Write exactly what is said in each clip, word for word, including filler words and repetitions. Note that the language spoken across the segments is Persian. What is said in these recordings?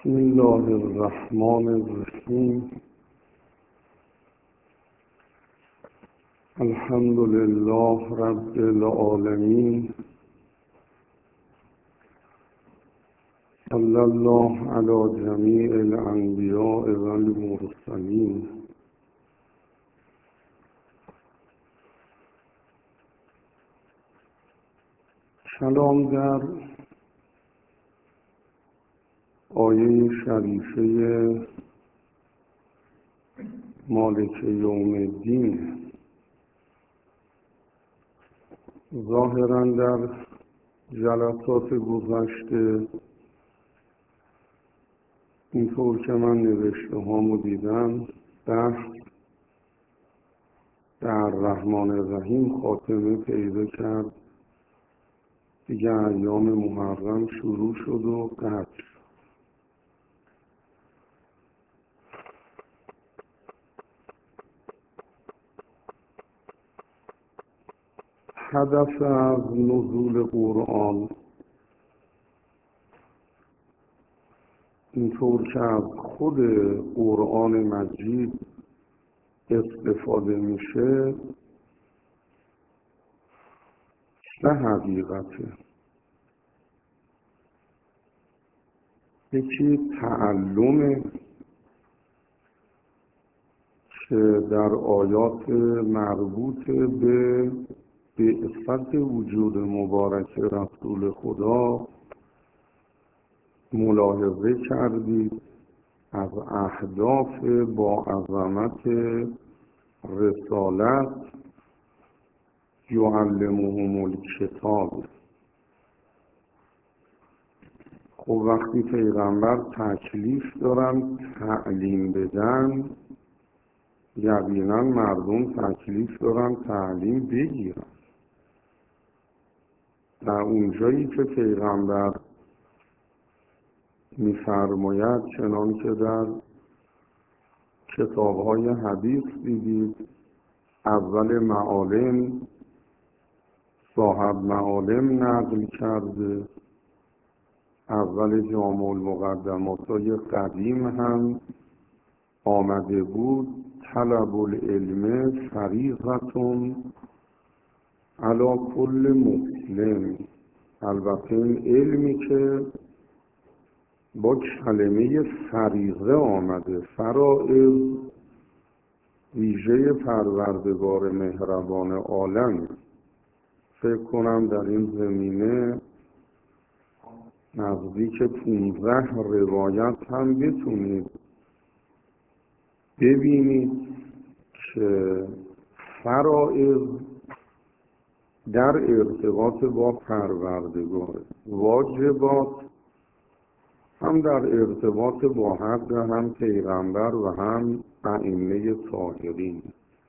بسم الله الرحمن الرحیم. الحمد لله رب العالمین. صلی الله علی جمیع الانبیاء و المرسلین. کلام در آیه شریفه مالک یوم الدین ظاهراً در جلسات گذشته اینطور که من نوشته هامو دیدم بحث در رحمان الرحیم خاتمه پیدا کرد. دیگه ایام محرم شروع شد و قطع. هدف از نزول قرآن اینطور که از خود قرآن مجید استفاده میشه سه حقیقته. یکی تعلم که در آیات مربوط به بعثت وجود مبارک رسول خدا ملاحظه کردید از اهداف با عظمت رسالت یعلمهم الکتاب. خب وقتی پیغمبر تکلیف دارن تعلیم بدن، یقینا مردم تکلیف دارن تعلیم بگیرن. در اونجایی که پیغمبر می‌فرماید چنان که در کتاب‌های حدیث دیدید، اول معالم صاحب معالم نقل کرده، اول جامع المقدمات‌های قدیم هم آمده بود طلب العلم فریضة علی کل مسلم. البته این علمی که با کلمه فریضه آمده، فرائض ویژه پروردگار مهربان عالم. فکر کنم در این زمینه نزدیک پونزده روایت هم بتونید ببینید که فرائض در ارتباط با پروردگار، واجبات هم در ارتباط با حق هم پیغمبر و هم ائمه طاهرین.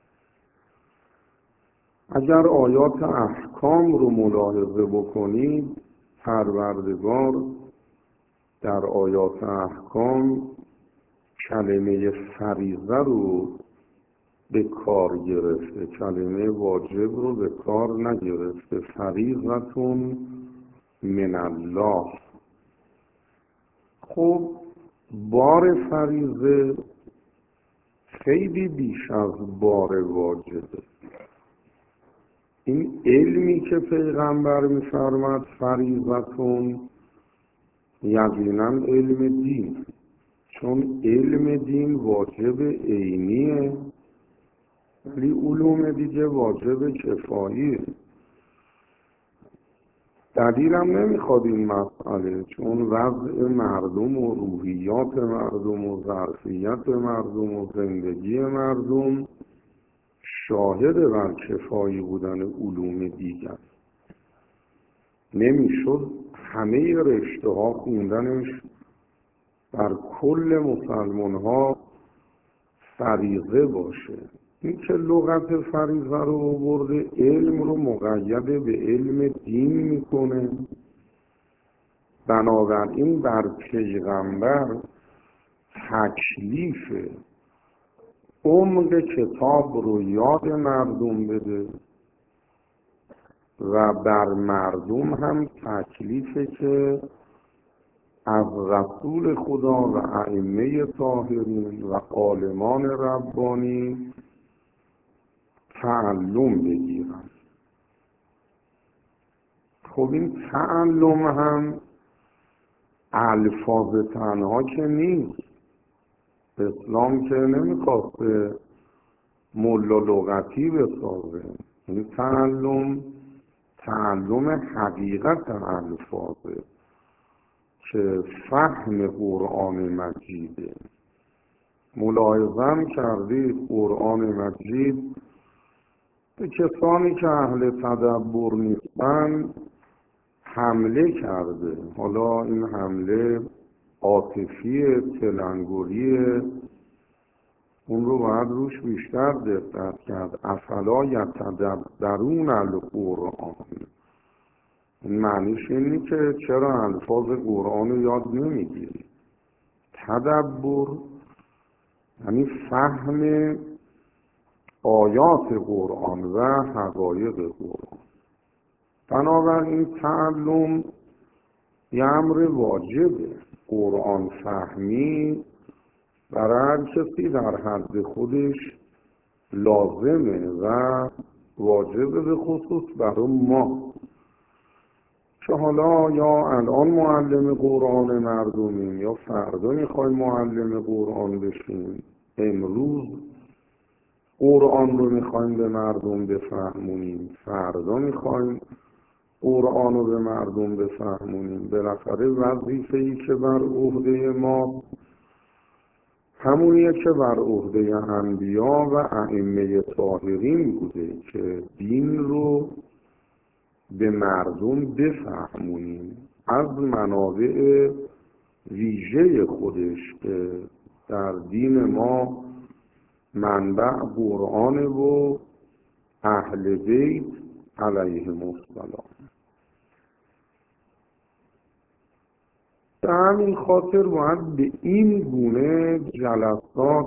اگر آیات احکام رو ملاحظه بکنید، پروردگار در آیات احکام کلمه فریضه رو به کار گرفته، کلمه واجب رو به کار نگرفته. فریضتون من الله. خب بار فریضه خیلی بیش از بار واجبه. این علمی که پیغمبر می‌فرماد فریضتون، یقینا علم دین، چون علم دین واجب عینیه، ولی علوم دیگه واجب کفاییه. دلیلم نمیخواد این مسئله، چون وضع مردم و روحیات مردم و ظرفیت مردم و زندگی مردم شاهد بر کفایی بودن علوم دیگر. نمیشد همه رشته ها خوندنش بر کل مسلمان ها فریضه باشه. این که لغت فریضه رو آورده، علم رو مقید به علم دین میکنه. بنابراین بر پیغمبر تکلیف عمق کتاب رو یاد مردم بده و بر مردم هم تکلیفه که از رسول خدا و ائمه طاهرین و عالمان ربانی تعلم بگیرن. خب این تعلم هم الفاظ تنها که نیست. اسلام که نمیخواست به ملا لغتی بسازه. این تعلم تعلم حقیقت الفاظه که فهم قرآن مجیده. ملاحظه کردید قرآن مجید به کسانی که اهل تدبر نیستن حمله کرده. حالا این حمله عاطفی تلنگریه، اون رو باید روش بیشتر دقت کرد. افلا یتدبرون القرآن، این معنیش اینه که چرا الفاظ قرآن رو یاد نمیگیری. تدبر یعنی فهم آیات قرآن و حقایق قرآن. بنابراین تعلم یه امر واجبه. قرآن فهمی برای هر کسی در حد خودش لازمه و واجبه، به خصوص برای ما که حالا یا الان معلم قرآن مردمیم یا فردا میخوایم معلم قرآن بشیم. امروز قرآن رو میخوایم به مردم بفهمونیم، فردا میخوایم قرآن رو به مردم بفهمونیم. بالاخره وظیفه‌ای که بر عهده ما همونیه که بر عهده انبیا و ائمه طاهرین بوده که دین رو به مردم بفهمونیم از منابع ویژه خودش که در دین ما منبع قرآن و اهل بیت علیهم السلام. به همین خاطر باید به این گونه جلسات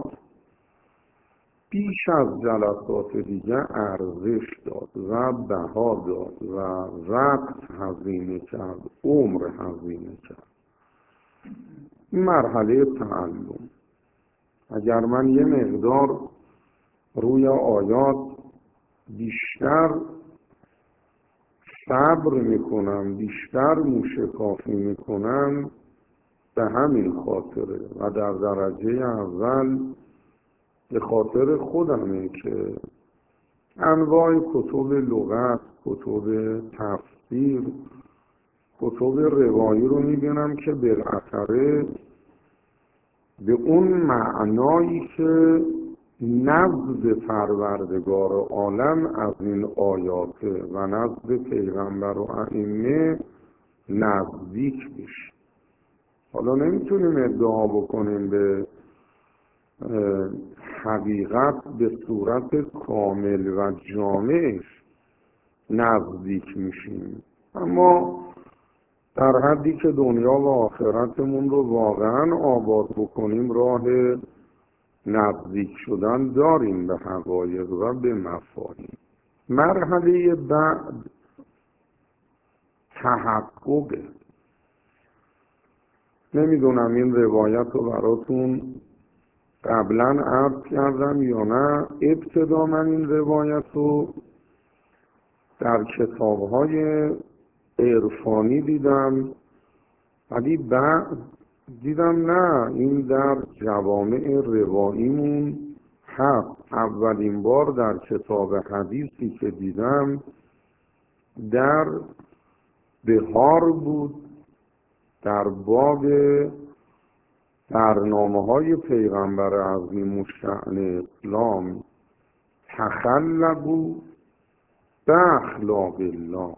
بیش از جلسات دیگه ارزش داد و بها داد و وقت هزینه کرد، عمر هزینه کرد. مرحله تعلم، اگر من یه مقدار روی آیات بیشتر صبر میکنم، بیشتر موشکافی میکنم، به همین خاطره و در درجه اول به خاطر خودمه که انواع کتب لغت، کتب تفسیر، کتب روایی رو میبینم که بالاخره به اون معنایی که نزد پروردگار عالم از این آیات و نزد پیغمبر و ائمه نزدیک بشه. حالا نمیتونیم ادعا بکنیم به حقیقت به صورت کامل و جامعش نزدیک میشیم، اما در حدی که دنیا و آخرتمون رو واقعا آباد بکنیم راه نزدیک شدن داریم به حقایق و به مفاهیم. مرحله بعد تحققه. نمیدونم این روایت رو براتون قبلا عرض کردم یا نه. ابتدا من این روایت رو در کتاب‌های عرفانی دیدم، ولی بعد دیدم نه، این در جوامع رواییمون هست. اولین بار در کتاب حدیثی که دیدم در بهار بود، در باب برنامه‌های پیغمبر عظیم الشأن اسلام تخلقوا باخلاق الله.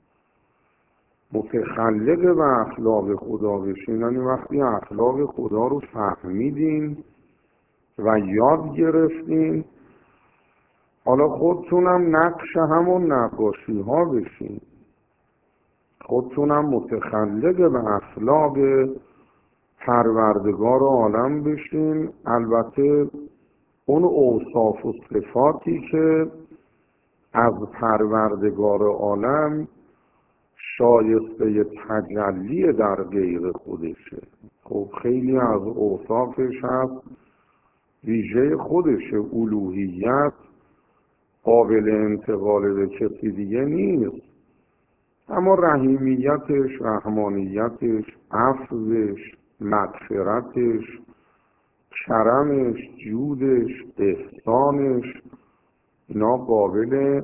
متخلق به اخلاق خدا بشین، یعنی وقتی اخلاق خدا رو فهمیدین و یاد گرفتین، حالا خودتونم نقش همون نقاشی ها بشین، خودتونم متخلق به اخلاق پروردگار عالم بشین. البته اون اوصاف و صفاتی که از پروردگار عالم شایسته تجلی در غیر خودشه. خب خیلی از اوصافش هست ویژه خودشه، الوهیت قابل انتقال به کسی دیگه نیست، اما رحیمیتش، رحمانیتش، عفوش، مغفرتش، کرمش، جودش، احسانش، اینا قابل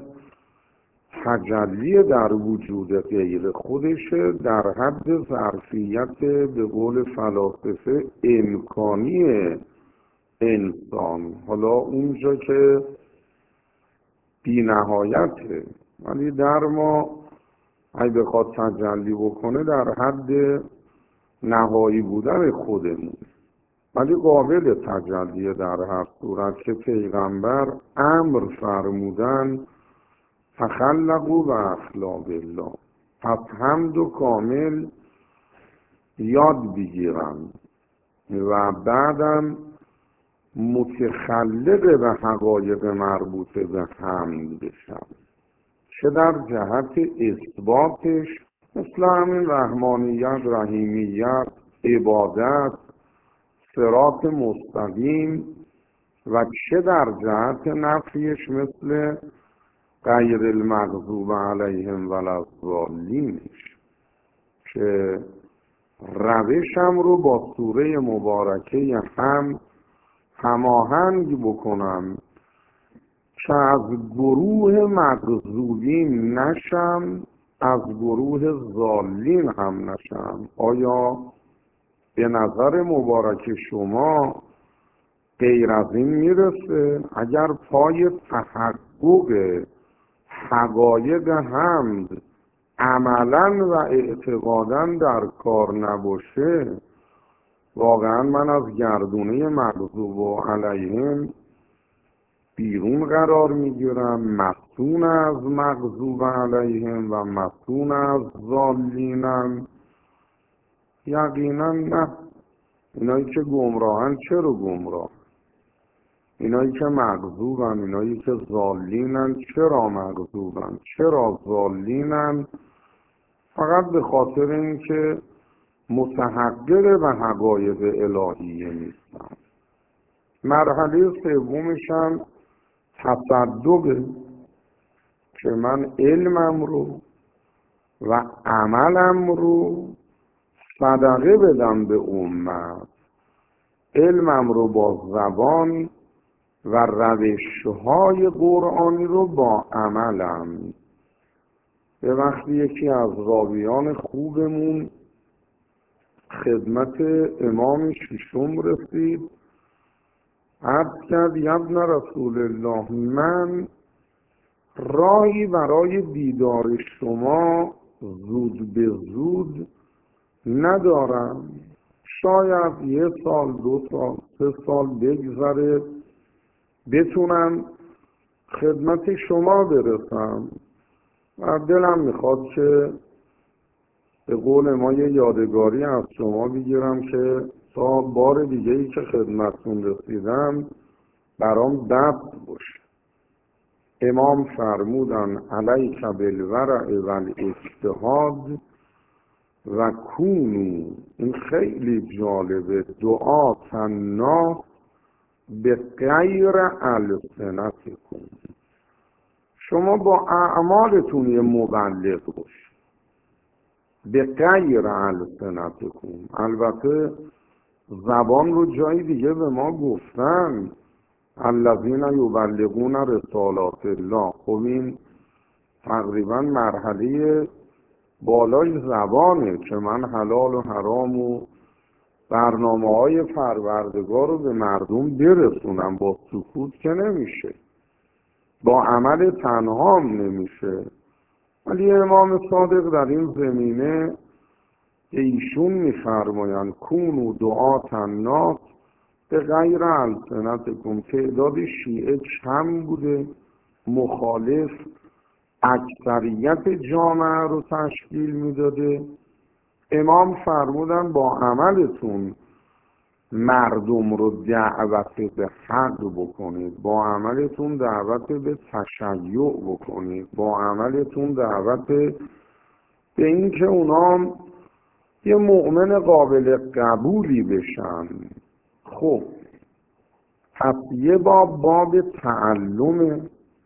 تجلی در وجود غیر خودشه، در حد ظرفیت به قول فلاسفه امکانی انسان. حالا اونجا که بی نهایته، ولی در ما اگه بخواد تجلی بکنه در حد نهایی بودن خودمون، ولی قابل تجلیه در هر صورت که پیغمبر امر فرمودن تخلقوا و اخلاق الله، پس حمد و کامل یاد بگیرن و بعدم متخلق به حقایق مربوطه به حمد بشن، چه در جهت اثباتش مثل همین رحمانیت، رحیمیت، عبادت، صراط مستقیم، و چه در جهت نفیش مثل غیر المغضوب علیهم ولا الضالینش، که روشم رو با سوره مبارکه هم هماهنگ بکنم که از گروه مغضوبین نشم، از گروه ضالین هم نشم. آیا به نظر مبارک شما غیر از این میرسه؟ اگر پای تحقق حقایق حمد عملا و اعتقادا در کار نباشه، واقعا من از گردونه مغضوب و علیهم بیرون قرار میگیرم، مفتون از مغضوب علیهم و مفتون از ضالینم؟ یقینا نه. اینایی که گمراهن چرا گمراه؟ اینایی که مغضوبن، اینایی که ضالینن چرا مغضوبن، چرا ضالینن؟ فقط به خاطر اینکه متحقق به حقایق الهیه نیستن. مرحله سومش هم تصدقه که من علمم رو و عملم رو صدقه بدم به امت، علمم رو با زبان و روشهای قرآنی رو با عملم. به وقتی یکی از راویان خوبمون خدمت امام ششم رسید، عرض کرد یبن رسول الله، من راهی برای دیدار شما زود به زود ندارم، شاید یه سال، دو سال، سه سال بگذره بتونم خدمت شما برسم و دلم میخواد که به قول ما یه یادگاری از شما بگیرم که تا بار دیگه ای که خدمتتون رسیدم برام ضبط باشه. امام فرمودن علیک بالورع و الاجتهاد و کونو، این خیلی جالبه، دعا تنا به غیر السنتکم، شما با اعمالتون یه مبلغ باش، به غیر السنتکم. البته زبان رو جای دیگه به ما گفتن الذین یبلغون رسالات الله، خب این تقریبا مرحله بالای زبانه که من حلال و حرام و برنامه های پروردگار رو به مردم برسونم. با سکوت که نمیشه، با عمل تنهام نمیشه. ولی امام صادق در این زمینه ایشون میفرمایند کونوا دعاة الناس به غیر السنتکم. تعداد شیعه کم بوده، مخالف اکثریت جامعه رو تشکیل میداده. امام فرمودن با عملتون مردم رو دعوت به حق بکنید، با عملتون دعوت به تشیع بکنید، با عملتون دعوت به اینکه اونا یه مؤمن قابل قبولی بشن. خب پس یه باب باب تعلم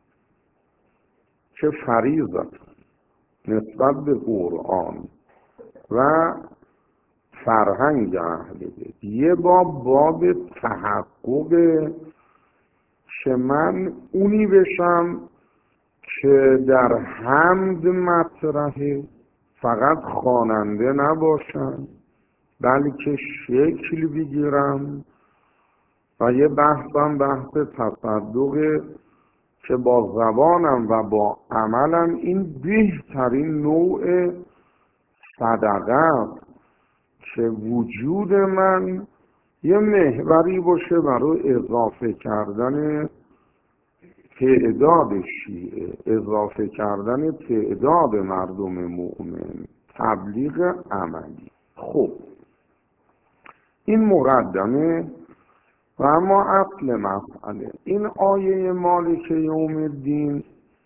که فریضت نسبت به قرآن و فرهنگ اهل بیت، یه باب باب تحقق که من اونی بشم که در حمد مطرحه، فقط خواننده نباشم بلکه شکل بگیرم و یه بحثم بحث تصدقه که با زبانم و با عملم این بهترین نوع صدقه است که وجود من یه محوری باشه برای اضافه کردن تعداد شیعه، اضافه کردن تعداد مردم مؤمن، تبلیغ عملی. خب این مقدمه. و اما اصل مسئله این آیه مالک یوم الدین،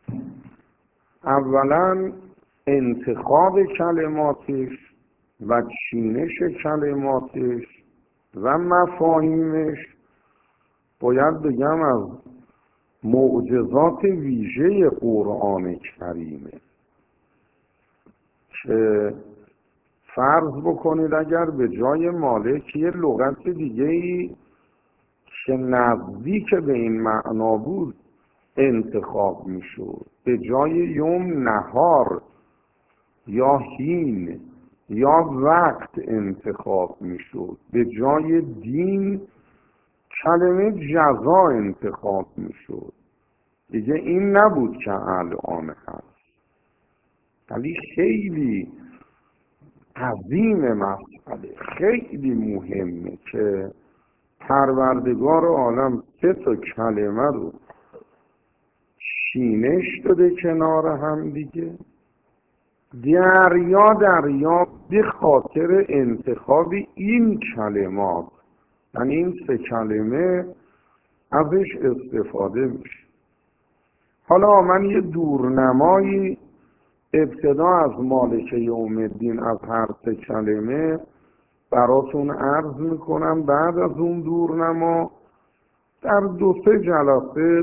اولا انتخاب کلماتش و چینش کلماتش و مفاهیمش باید بگم از معجزات ویژه قرآن کریمه که فرض بکنید اگر به جای مالک یه لغت دیگه ای که نزدیک به این معنا بود انتخاب میشد، به جای یوم نهار یا هین یا وقت انتخاب میشد، به جای دین کلمه جزا انتخاب میشد، دیگه این نبود که الان هست. ولی خیلی عظیم مسئله، خیلی مهمه که پروردگار عالم سه تا کلمه رو چینش داده کنار هم دیگه، دریا دریا به خاطر انتخاب این کلمات، یعنی این سه کلمه ازش استفاده میشه. حالا من یه دورنمایی ابتدا از مالک یوم الدین از هر سه کلمه براتون عرض میکنم، بعد از اون دورنما در دو سه جلسه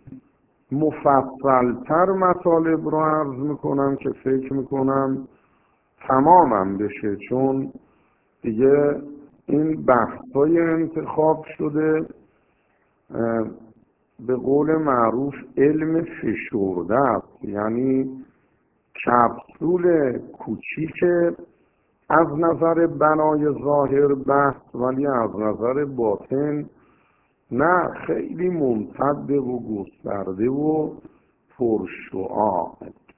مفصلتر مطالب رو عرض میکنم که فکر میکنم تمامم بشه، چون دیگه این بحثای انتخاب شده به قول معروف علم فشرده است، یعنی کپسول کوچیک از نظر بنای ظاهر بحث، ولی از نظر باطن نه، خیلی ممتد و گسترده و پرشعاع.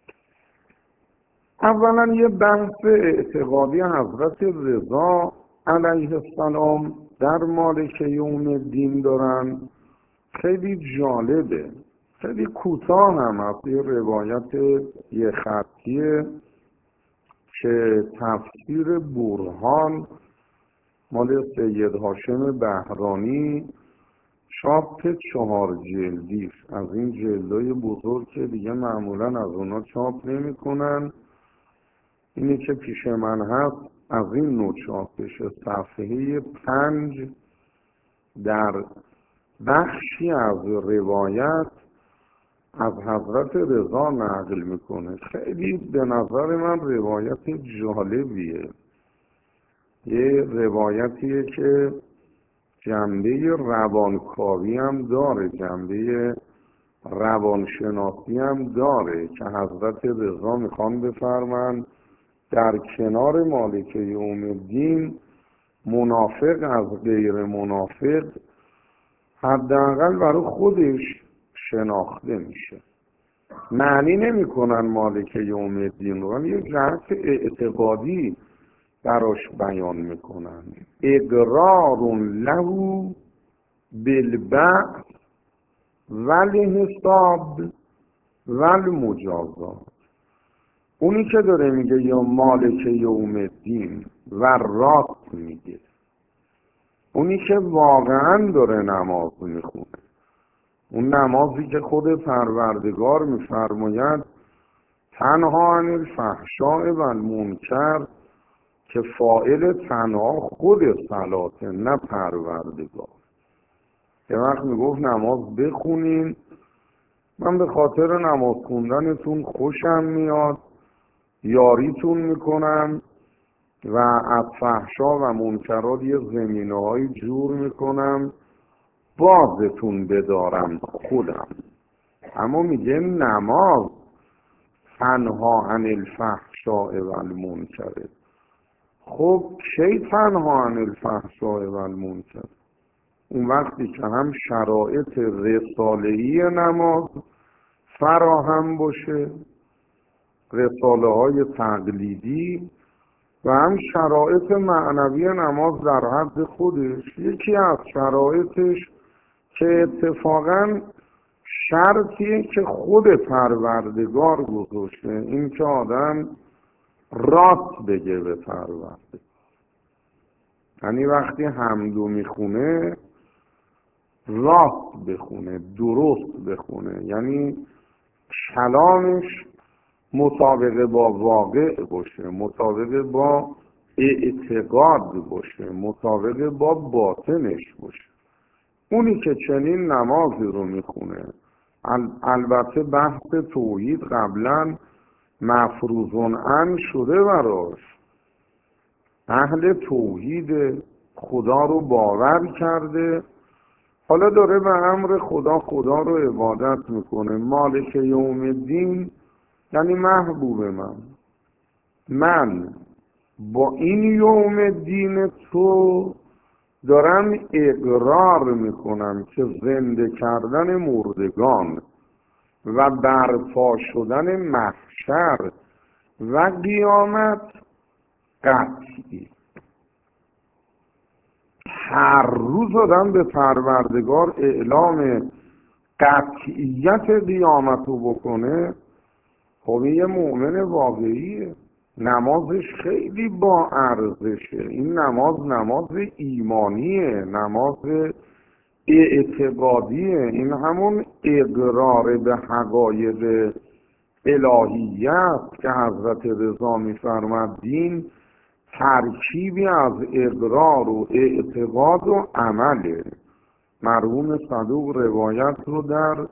اولا یه بحث اعتقادی حضرت رضا علیه السلام در مالک یوم الدین دارن، خیلی جالبه، خیلی کوتاه هم از یه روایت یه خطیه که تفسیر برهان مال سید هاشم بهرانی چاپ چهار جلدی، از این جلدای بزرگ که دیگه معمولا از اونا چاپ نمی کنن. اینی که پیش من هست از این نوع چاپش، صفحه پنج در بخشی از روایت از حضرت رضا نقل میکنه. خیلی به نظر من روایت جالبیه، یه روایتیه که جنبه روانکاوی هم داره، جنبه روانشناسی هم داره که حضرت رضا میخوان بفرمن در کنار مالک یوم الدین منافق از غیر منافق حداقل برای خودش شناخته میشه. معنی نمی کنن مالک یوم الدین رو، ولی یه جهت اعتقادی براش بیان میکنن. اقرار له بالبعث والحساب والمجازات. اونی که داره میگه یا مالک یوم الدین و راست میگه، اونی که واقعا داره نماز میخونه، اون نمازی که خود پروردگار میفرماید تنها عن الفحشاء و المنکر که فاعل تنها خود صلاته نه پروردگار. یه وقت میگفت نماز بخونین، من به خاطر نماز خوندنتون خوشم میاد، یاریتون میکنم و از فحشا و منکرات یه زمینه های جور میکنم بازتون بدارم خودم. اما میگه نماز تنها عن الفحشاء و المنکر. خب کی تنها عن الفحشاء و المنکر؟ اون وقتی که هم شرایط رساله‌ای نماز فراهم باشه، رساله های تقلیدی، و هم شرایط معنوی نماز در حد خودش. یکی از شرایطش که اتفاقا شرطیه که خود پروردگار گذاشته، این که آدم راست بگه به پروردگار. یعنی وقتی حمدو میخونه راست بخونه، درست بخونه، یعنی کلامش مطابق با واقع باشه، مطابق با اعتقاد باشه، مطابق با باطنش باشه. اونی که چنین نمازی رو میخونه، البته بحث توحید قبلا مفروضون عن شده براش، اهل توحید، خدا رو باور کرده، حالا داره به امر خدا خدا رو عبادت میکنه. مالک یوم الدین یعنی محبوب من، من با این یوم الدین تو دارم اقرار میکنم که زنده کردن مردگان و برپا شدن محشر و قیامت قطعی. هر روز آدم به پروردگار اعلام قطعیت قیامت رو بکنه، خب یه مؤمن واقعیه. نمازش خیلی با ارزشه. این نماز نماز ایمانیه، نماز اعتقادیه. این همون اقرار به حقایق الهیت که حضرت رضا می‌فرماد دین ترکیبی از اقرار و اعتقاد و عمله. مرحوم صدوق روایت رو در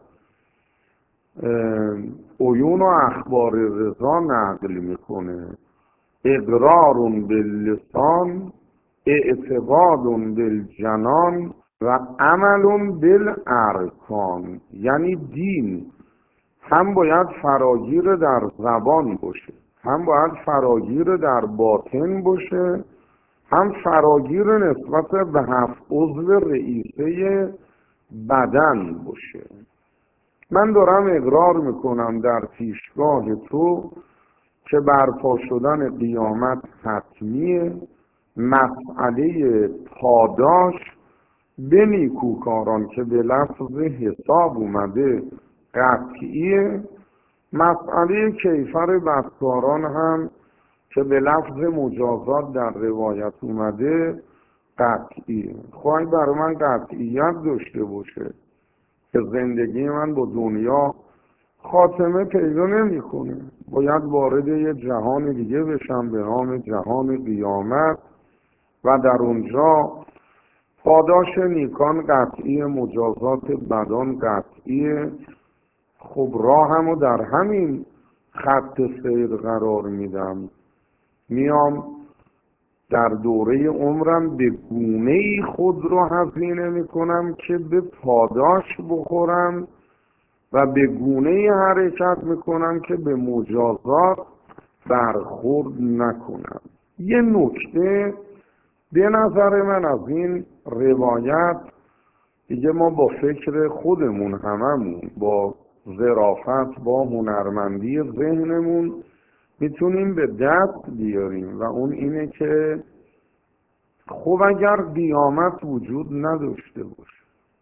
عیون و اخبار رضا نقل میکنه: اقرار باللسان، اعتقاد بالجنان و عمل بالارکان. یعنی دین هم باید فراگیر در زبان باشه، هم باید فراگیر در باطن باشه، هم فراگیر نسبت به هفت عضو رئیسه بدن باشه. من دارم اقرار میکنم در پیشگاه تو که برپا شدن قیامت حتمیه، مسئله پاداش به نیکوکاران که به لفظ حساب اومده قطعیه، مسئله کیفر بدکاران هم که به لفظ مجازات در روایت اومده قطعیه. خواهی برای من قطعیت داشته باشه که زندگی من با دنیا خاتمه پیدا نمی‌کنه، باید وارد یه جهان دیگه بشم به نام جهان قیامت و در اونجا پاداش نیکان قطعی، مجازات بدان قطعیه. خب راهمو در همین خط سیر قرار میدم، میام در دوره عمرم به گونه‌ای خود رو هزینه میکنم که به پاداش بخورم و به گونه‌ای حرکت میکنم که به مجازات برخورد نکنم. یه نکته به نظر من از این روایت، دیگه ما با فکر خودمون هممون، با ظرافت، با هنرمندی ذهنمون میتونیم به دست بیاریم و اون اینه که خب اگر قیامت وجود نداشته باشه،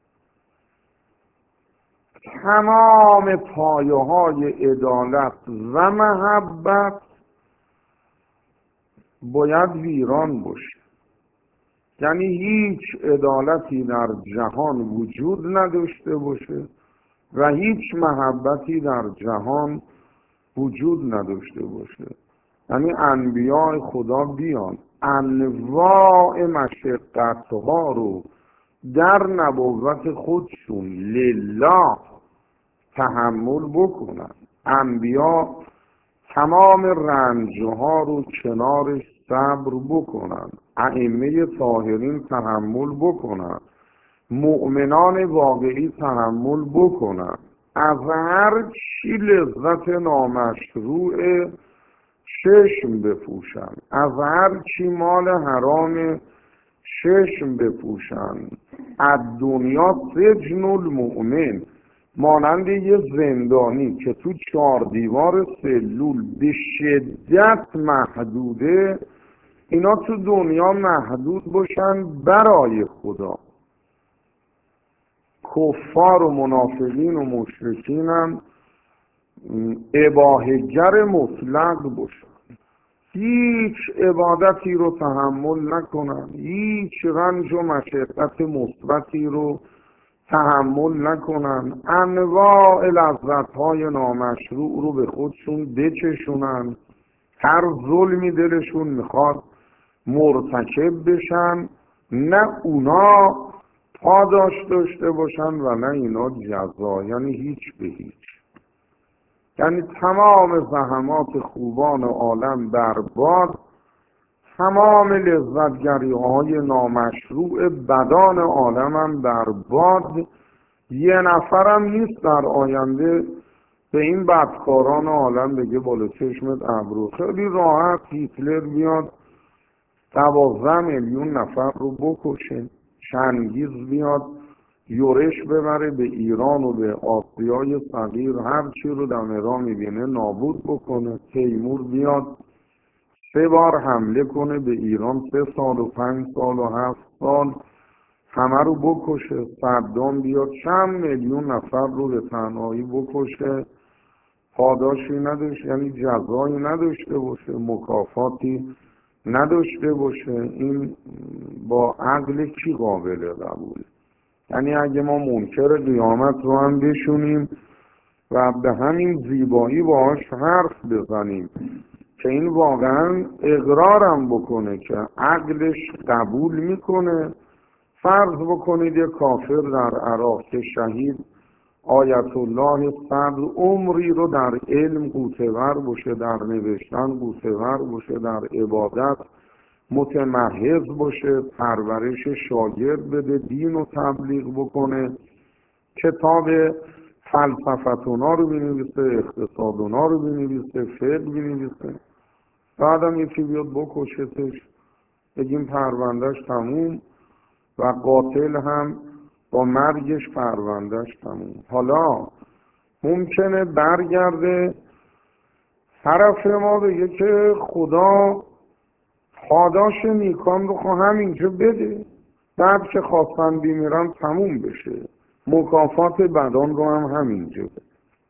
تمام پایه های عدالت و محبت باید ویران باشه. یعنی هیچ عدالتی در جهان وجود نداشته باشه و هیچ محبتی در جهان وجود نداشته باشه. یعنی انبیاء خدا بیان انواع مشقت‌ها رو در نبوت خودشون لله تحمل بکنن. انبیا تمام رنجها رو کنارش صبر بکنن، ائمه طاهرین تحمل بکنن، مؤمنان واقعی تحمل بکنن، از هر چی لذت نامشروع چشم بپوشن، از هر چی مال حرام چشم بپوشن. از دنیا سجن المؤمن، مانند یه زندانی که تو چهار دیوار سلول به شدت محدوده، اینا تو دنیا محدود باشن برای خدا. کفار و منافقین و مشرکین هم اباحه‌گر مطلق باشن، هیچ عبادتی رو تحمل نکنن، هیچ رنج و مشقت مثبتی رو تحمل نکنن، انواع لذت‌های نامشروع رو به خودشون بچشونن، هر ظلمی دلشون میخواد مرتکب بشن، نه اونا پاداش داشته باشن و نه اینا جزا، یعنی هیچ به هیچ. یعنی تمام زحمات خوبان عالم برباد، تمام لذتگری های نامشروع بدان عالم هم برباد. یه نفرم نیست در آینده به این بدکاران عالم بگه بالا چشمت ابرو. خیلی راحت هیتلر بیاد دوازده میلیون نفر رو بکشه، چنگیز بیاد یورش ببره به ایران و به آسیای صغیر، هر چی رو در راه میبینه نابود بکنه، تیمور بیاد سه بار حمله کنه به ایران، سه سال و پنج سال و هفت سال همه رو بکشه، صدام بیاد چند میلیون نفر رو به تنهایی بکشه، پاداشی نداشته، یعنی جزایی نداشته باشه، مکافاتی نداشته باشه. این با عقل کی قابل قبوله؟ یعنی اگه ما منکر قیامت رو هم بشونیم و به همین زیبایی باهاش حرف بزنیم که این واقعا اقرارم بکنه که عقلش قبول میکنه، فرض بکنید یک کافر در عراق که شهید آیت الله صدر عمری رو در علم قوطه‌ور باشه، در نوشتن قوطه‌ور باشه، در عبادت متمحض باشه، پرورش شاگرد بده، دین و تبلیغ بکنه، کتاب فلسفتونا رو بنویسه، اقتصادونا رو بنویسه، فقه بنویسه، بعدم یکی بیاد بکشتش، بگیم پروندهش تموم و قاتل هم با مرگش پروندهش تموم. حالا ممکنه برگرده طرف ما بگه که خدا پاداش نیکان رو خواهم همینجا بده، بعد که خواستن بیمیرن تموم بشه، مکافات بدان رو هم همینجا بده.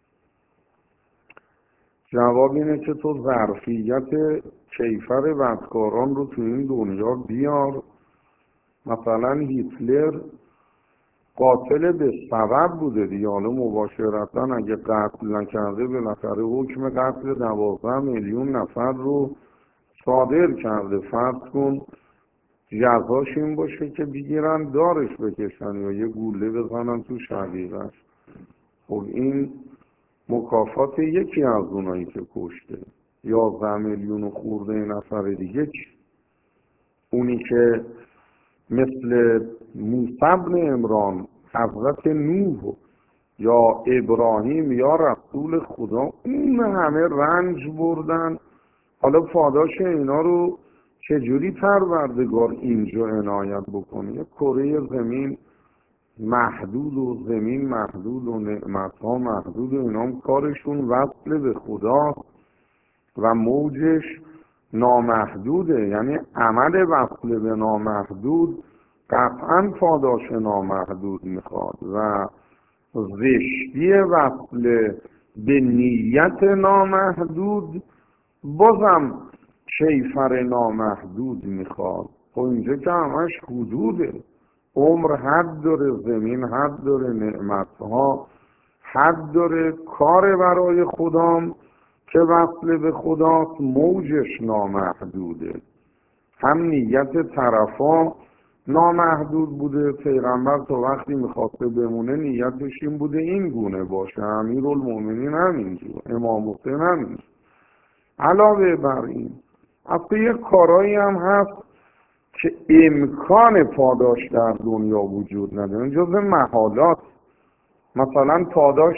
جواب اینه که تو ظرفیت کیفر بدکاران رو تو این دنیا بیار. مثلا هیتلر قاتل به سبب بوده دیگه، حالا مباشرتا اگه قتل نکرده بالاخره حکم قتل دوازده میلیون نفر رو صادر کرده. فرض کن جزاش این باشه که بگیرن دارش بکشن یا یه گوله بزنن تو شقیقش. خب این مکافات یکی از اونایی که کشته. یازده میلیون خورده نفر دیگه چی؟ اونی که مثل موسی بن عمران، حضرت نوح یا ابراهیم یا رسول خدا، اون همه رنج بردن، حالا پاداش اینا رو چجوری پروردگار اینجا عنایت بکنه؟ یه کره زمین محدود و زمین محدود و نعمتها محدود و اینا هم کارشون وصل به خدا و موجش نامحدوده. یعنی عمل وصل به نامحدود قطعا پاداش نامحدود میخواد و زشتی وصل به نیت نامحدود بازم کیفر نامحدود میخواد. خب اینجا که همش حدوده، عمر حد داره، زمین حد داره، نعمتها حد داره، کار برای خدام که وصل به خداست موجش نامحدوده. هم نیت طرفا نامحدود بوده، پیغمبر تا وقتی میخواسته بمونه نیتش این بوده این گونه باشه، امیرالمومنین همینجور، امام حسین همینجور. علاوه بر این اصلا یک کارایی هم هست که امکان پاداش در دنیا وجود نداره، جز محالات. مثلا پاداش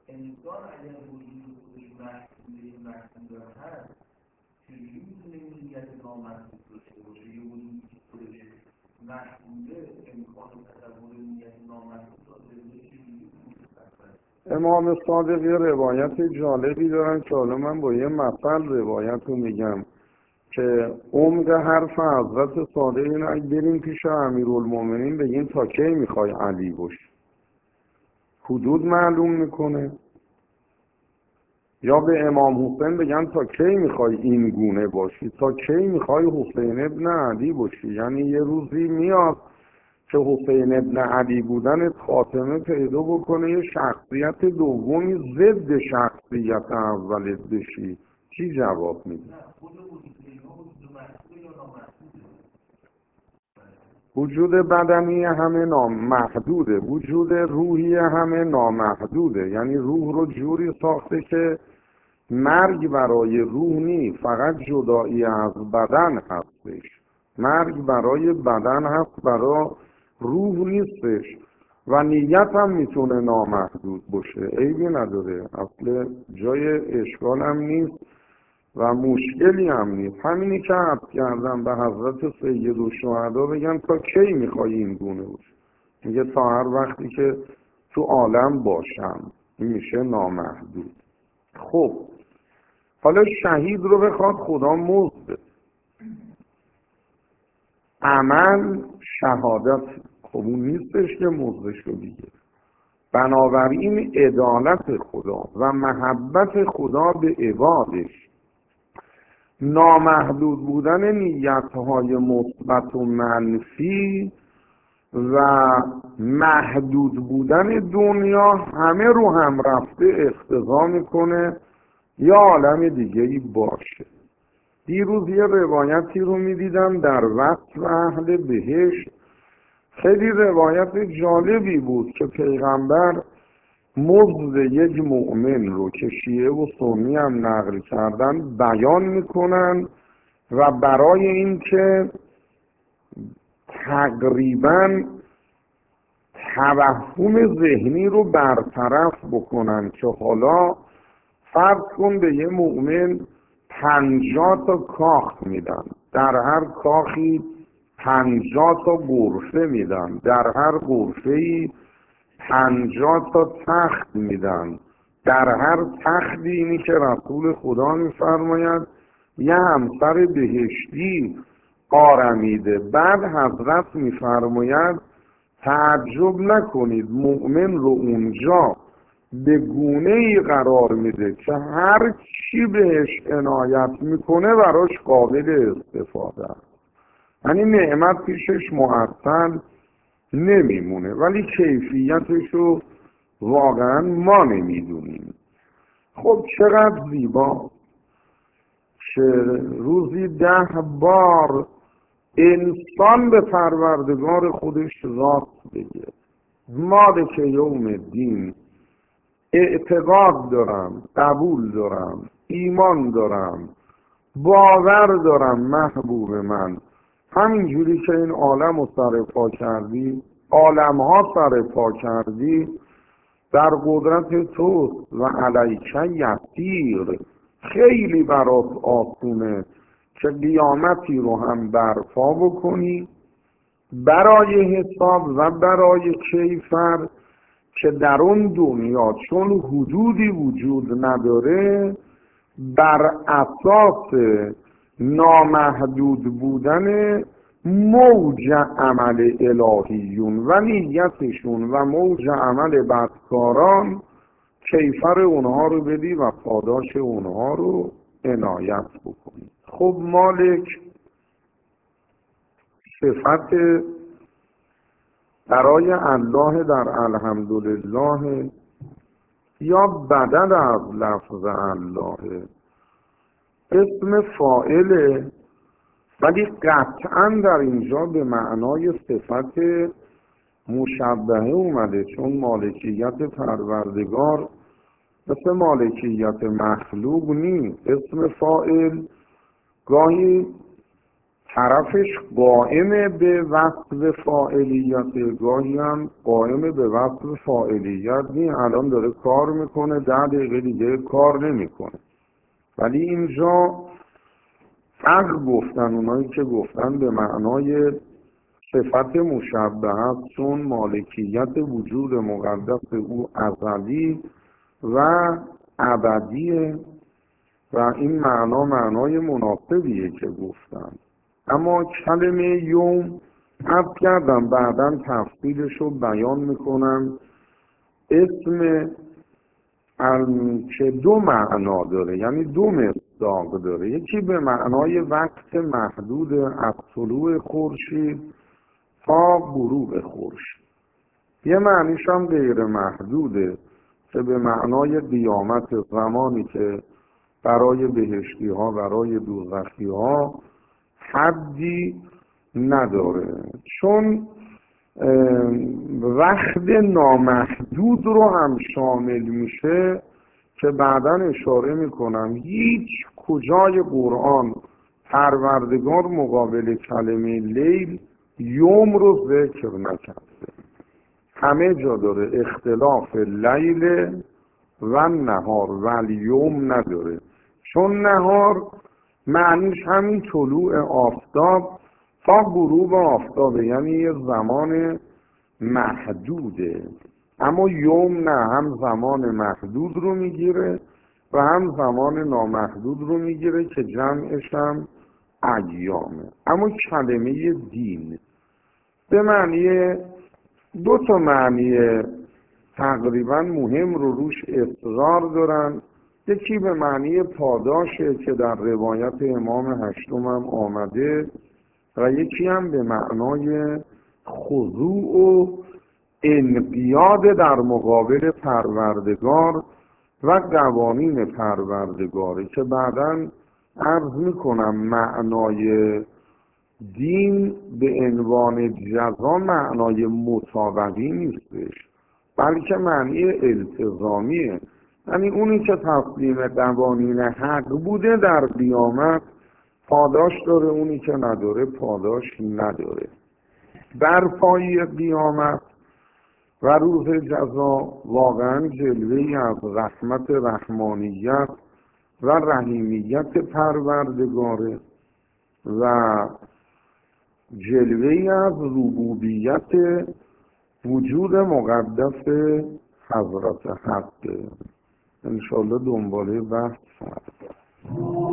امام صادق یه روایت جالبی دارن که حالا من با یه مثل روایت رو میگم که عمق حرف حضرت صادق اینه، اگه بریم پیش امیرالمومنین بگین تا کی میخوای علی باشی، حدود معلوم میکنه، یا به امام حسین بگن تا کی میخوای این گونه باشی، تا کی میخوای حسین ابن علی باشی. یعنی یه روزی میاد که حسین ابن علی بودن خاتمه پیدا بکنه یه شخصیت دومی ضد شخصیت اولت بشی، چی جواب میدی؟ وجود بدنی همه نامحدوده، وجود روحی همه نامحدوده. یعنی روح رو جوری ساخته که مرگ برای روح نیست، فقط جدایی از بدن هستش. مرگ برای بدن هست، برای روح نیستش. و نیت هم میتونه نامحدود باشه، عیبی نداره، اصل جای اشکال هم نیست و مشکلی هم نیست. همینی که عرض کردم به حضرت سید الشهدا بگن تا کی میخوای این گونه باشه، میگه تا هر وقتی که تو عالم باشم. این میشه نامحدود. خب حالا شهید رو بخواد خدا مزد بده، عمل شهادت، خب اون نیستش که مزدش رو بگیره. بنابراین عدالت خدا و محبت خدا به عبادش، نامحدود بودن نیتهای مثبت و منفی و محدود بودن دنیا همه رو هم رفته اقتضا میکنه یا عالم دیگه ای باشه. دیروز یه روایتی رو میدیدم در وصف اهل بهشت، خیلی روایت جالبی بود که پیغمبر مزد یک مؤمن رو که شیعه و سنی هم نقل کردن بیان میکنن و برای اینکه تقریبا توهم ذهنی رو برطرف بکنن که حالا فرض کن به یه مؤمن پنجاه تا کاخ میدن، در هر کاخی پنجاه تا غرفه میدن، در هر غرفه‌ای پنجاه تا تخت میدن، در هر تختی اینی که رسول خدا میفرماید یه همسر بهشتی آرمیده. بعد حضرت میفرماید تعجب نکنید مؤمن رو اونجا به گونه ای قرار میده که هر چی بهش عنایت میکنه براش قابل استفاده است. یعنی نعمت پیشش معطل نمیمونه، ولی کیفیتش رو واقعا ما نمیدونیم. خب چقدر زیبا که روزی ده بار انسان به پروردگار خودش راست بگه، مالک یوم الدین، اعتقاد دارم، قبول دارم، ایمان دارم، باور دارم محبوب من، همینجوری که این عالم رو سر پا کردی، عالمها سر پا کردی، در قدرت توست و علیک یسیر، خیلی برات آسونه که قیامتی رو هم برپا بکنی برای حساب و برای کیفر که در اون دنیا چون حدودی وجود نداره بر اساس نامحدود بودن موج عمل الهیون و نیتشون و موج عمل بدکاران کیفر اونها رو بدی و پاداش اونها رو عنایت بکنی. خب مالک صفت برای الله در الحمدلله یا بدل از لفظ الله، اسم فاعله، ولی قطعا در اینجا به معنای صفت مشبهه اومده، چون مالکیت پروردگار مثل مالکیت مخلوق نیست. اسم فاعل گاهی طرفش قائم به وصف فاعلیت، گاهی هم قائم به وصف فاعلیت نیست. الان داره کار میکنه، ده دقیقه دیگه کار نمیکنه. ولی اینجا فرق گفتن اونایی که گفتن به معنای صفت مشبهه است، چون مالکیت وجود مقدس او ازلی و ابدیه و این معنا معنای مناسبیه که گفتن. اما کلمه یوم عرض کردم بعداً تفصیلش رو بیان میکنم. اسم که دو معنا داره، یعنی دو مصداق داره. یکی به معنای وقت محدود از طلوع خورشید تا غروب خورشید، یه معنیش هم غیر محدوده که به معنای قیامت، زمانی که برای بهشتی ها برای دوزخی ها حدی نداره، چون وقت نامحدود رو هم شامل میشه که بعداً اشاره میکنم. هیچ کجای قرآن پروردگار مقابل کلمه لیل یوم رو ذکر نکرده. همه جا داره اختلاف لیل و نهار، ولی یوم نداره، چون نهار معنیش همین طلوع آفتاب تا غروب آفتابه، یعنی یه زمان محدوده. اما یوم نه، هم زمان محدود رو میگیره و هم زمان نامحدود رو میگیره که جمعش هم ایامه. اما کلمه دین به معنی دو تا معنی تقریبا مهم رو روش اصرار دارن. یکی به معنی پاداشه که در روایت امام هشتم هم آمده، و یکی هم به معنای خضوع و انقیاد در مقابل پروردگار و قوانین پروردگاره، که بعداً عرض میکنم معنای دین به عنوان جزا معنای مطابقی نیستش، بلکه معنی التزامیه. یعنی اونی که تسلیم قوانین حق بوده در قیامت پاداش داره، اونی که نداره پاداش نداره. در پای قیامت و روز جزا واقعا جلوه‌ای از رحمت رحمانیت و رحیمیت پروردگاره و جلوه‌ای از ربوبیت وجود مقدس حضرت حق. انشاءالله دنباله بحث فردا.